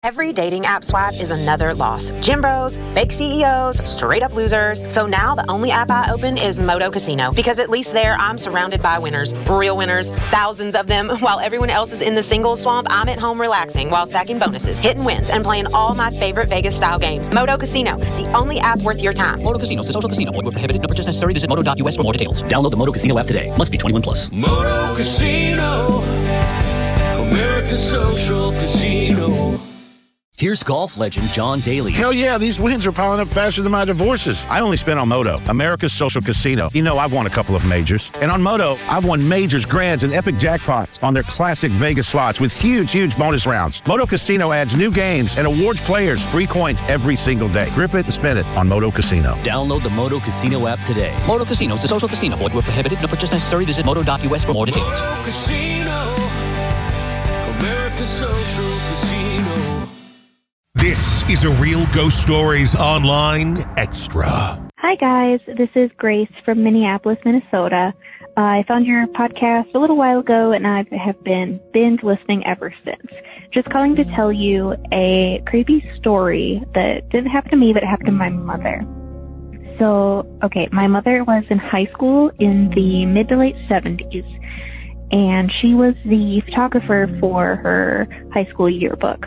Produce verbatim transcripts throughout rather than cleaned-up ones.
Every dating app swipe is another loss. Gym bros, fake C E Os, straight up losers. So now the only app I open is Moto Casino, because at least there I'm surrounded by winners, real winners, thousands of them. While everyone else is in the single swamp, I'm at home relaxing while stacking bonuses, hitting wins, and playing all my favorite Vegas style games. Moto Casino, the only app worth your time. Moto Casino is a social casino. Void where prohibited. No purchase necessary. Visit moto dot u s for more details. Download the Moto Casino app today. Must be twenty-one plus. Moto Casino, America's social casino. Here's golf legend John Daly. Hell yeah, these wins are piling up faster than my divorces. I only spent on Moto, America's social casino. You know, I've won a couple of majors. And on Moto, I've won majors, grands, and epic jackpots on their classic Vegas slots with huge, huge bonus rounds. Moto Casino adds new games and awards players free coins every single day. Grip it and spin it on Moto Casino. Download the Moto Casino app today. Moto Casino is a social casino. Void where prohibited. No purchase necessary. Visit moto dot u s for more details. Moto Casino, America's social casino. This is a Real Ghost Stories Online Extra. Hi, guys. This is Grace from Minneapolis, Minnesota. Uh, I found your podcast a little while ago, and I have been binge listening ever since. Just calling to tell you a creepy story that didn't happen to me, but it happened to my mother. So, okay, my mother was in high school in the mid to late seventies, and she was the photographer for her high school yearbook.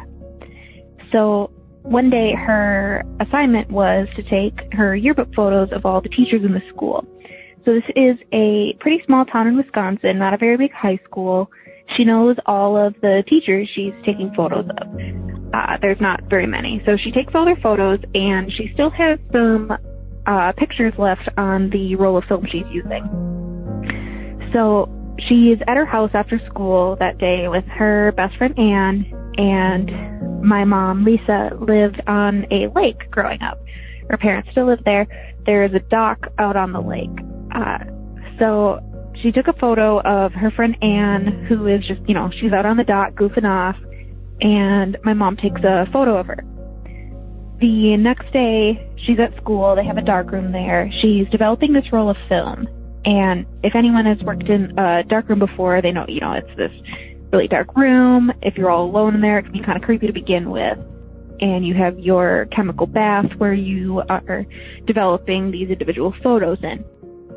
So one day her assignment was to take her yearbook photos of all the teachers in the school. So this is a pretty small town in Wisconsin, not a very big high school. She knows all of the teachers she's taking photos of. Uh, there's not very many. So she takes all their photos, and she still has some uh, pictures left on the roll of film she's using. So she's at her house after school that day with her best friend Anne, and my mom, Lisa, lived on a lake growing up. Her parents still live there. There is a dock out on the lake. Uh, so she took a photo of her friend Anne, who is just, you know, she's out on the dock goofing off, and my mom takes a photo of her. The next day, she's at school. They have a darkroom there. She's developing this roll of film. And if anyone has worked in a darkroom before, they know, you know, it's this really dark room. If you're all alone in there, it can be kind of creepy to begin with. And you have your chemical bath where you are developing these individual photos in.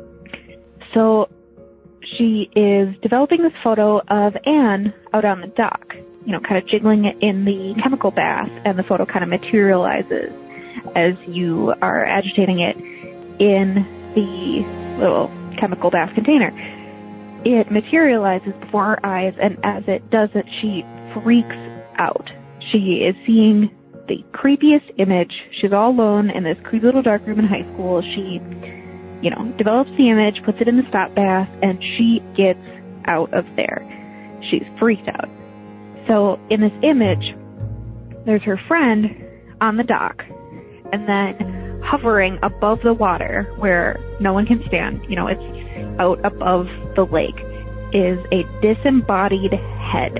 So she is developing this photo of Anne out on the dock, you know, kind of jiggling it in the chemical bath, and the photo kind of materializes as you are agitating it in the little chemical bath container. It materializes before her eyes, and as it does it, she freaks out. She is seeing the creepiest image. She's all alone in this creepy little dark room in high school. She, you know, develops the image, puts it in the stop bath, and she gets out of there. She's freaked out. So in this image, there's her friend on the dock, and then hovering above the water where no one can stand, you know, it's out above the lake, is a disembodied head.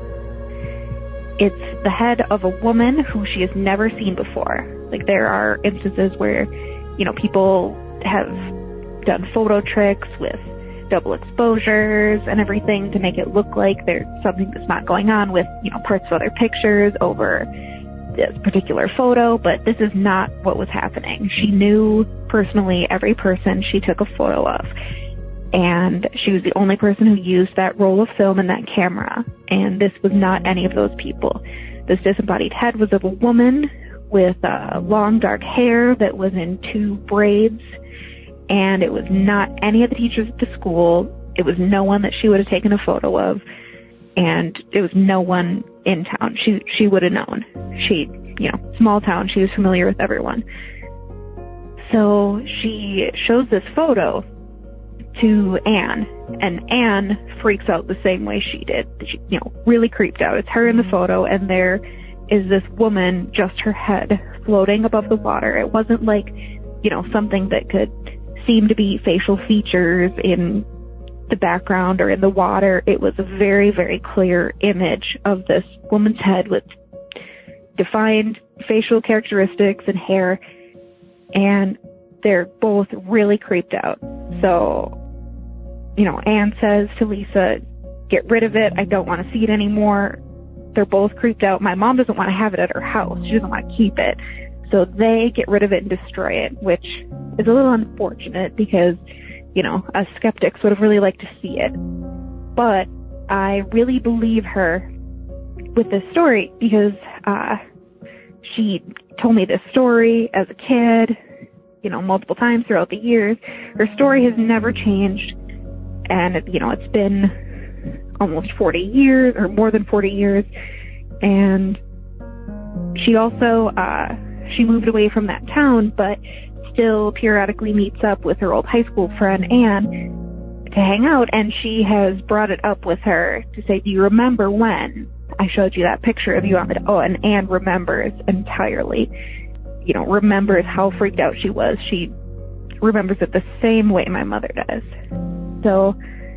It's the head of a woman who she has never seen before. Like, there are instances where, you know, people have done photo tricks with double exposures and everything to make it look like there's something that's not going on with, you know, parts of other pictures over this particular photo, but this is not what was happening. She knew personally every person she took a photo of, and she was the only person who used that roll of film and that camera, and this was not any of those people. This disembodied head was of a woman with uh, long dark hair that was in two braids, and it was not any of the teachers at the school. It was no one that she would have taken a photo of, and it was no one in town. She she would have known. She, you know, small town, she was familiar with everyone. So she shows this photo to Anne, and Anne freaks out the same way she did. She, you know, really creeped out. It's her in the photo, and there is this woman, just her head, floating above the water. It wasn't like, you know, something that could seem to be facial features in the background or in the water. It was a very, very clear image of this woman's head with defined facial characteristics and hair, and they're both really creeped out. So, you know, Anne says to Lisa, get rid of it. I don't want to see it anymore. they're both creeped out. My mom doesn't want to have it at her house. She doesn't want to keep it. So they get rid of it and destroy it, which is a little unfortunate because, you know, us skeptics would have really liked to see it. But I really believe her with this story because uh, she told me this story as a kid, you know, multiple times throughout the years. Her story has never changed. And, you know, it's been almost forty years or more than forty years. And she also, uh, she moved away from that town, but still periodically meets up with her old high school friend, Anne, to hang out. And she has brought it up with her to say, do you remember when I showed you that picture of you on the, oh, and Anne remembers entirely, you know, remembers how freaked out she was. She remembers it the same way my mother does. So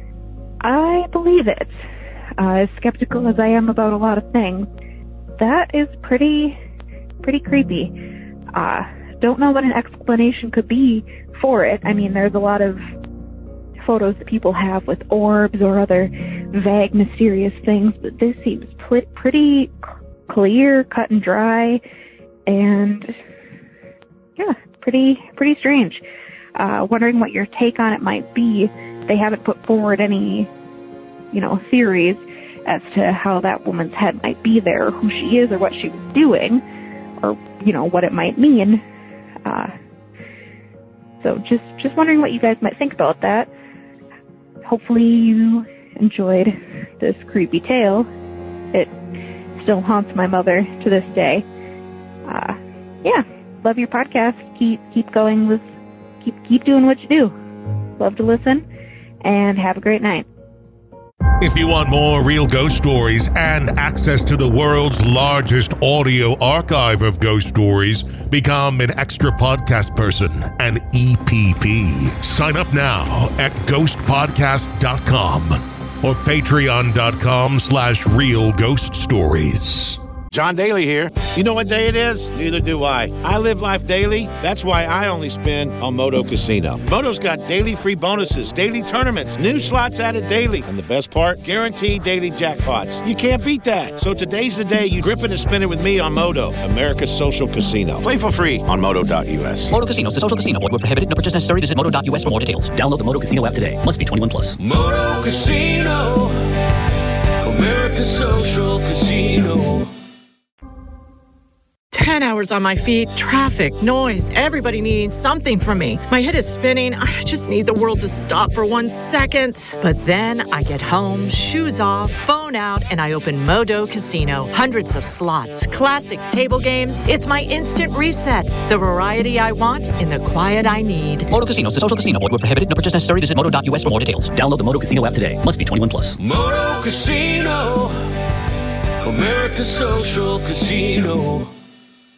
I believe it. Uh, as skeptical as I am about a lot of things, that is pretty, pretty creepy. Uh, don't know what an explanation could be for it. I mean, there's a lot of photos that people have with orbs or other vague, mysterious things, but this seems pl- pretty clear, cut and dry, and yeah, pretty, pretty strange. Uh, wondering what your take on it might be. They haven't put forward any, you know, theories as to how that woman's head might be there, or who she is, or what she was doing, or, you know, what it might mean. Uh, so just, just wondering what you guys might think about that. Hopefully you enjoyed this creepy tale. It still haunts my mother to this day. Uh, yeah, love your podcast. Keep, keep going with, keep, keep doing what you do. Love to listen, and have a great night. If you want more real ghost stories and access to the world's largest audio archive of ghost stories, become an extra podcast person, an E P P. Sign up now at ghost podcast dot com or patreon.com slash real ghost stories. John Daly here. You know what day it is? Neither do I. I live life daily. That's why I only spin on Moto Casino. Moto's got daily free bonuses, daily tournaments, new slots added daily, and the best part, guaranteed daily jackpots. You can't beat that. So today's the day you grip it and spin it with me on Moto, America's social casino. Play for free on moto dot u s. Moto Casino is a social casino. Void where prohibited. No purchase necessary. Visit moto dot u s for more details. Download the Moto Casino app today. Must be twenty-one plus. Moto Casino, America's social casino. Ten hours on my feet, traffic, noise, everybody needing something from me. My head is spinning. I just need the world to stop for one second. But then I get home, shoes off, phone out, and I open Moto Casino. Hundreds of slots, classic table games. It's my instant reset. The variety I want in the quiet I need. Moto Casino is a social casino. Void where prohibited. No purchase necessary. Visit moto dot u s for more details. Download the Moto Casino app today. Must be twenty-one plus. Moto Casino, America's social casino.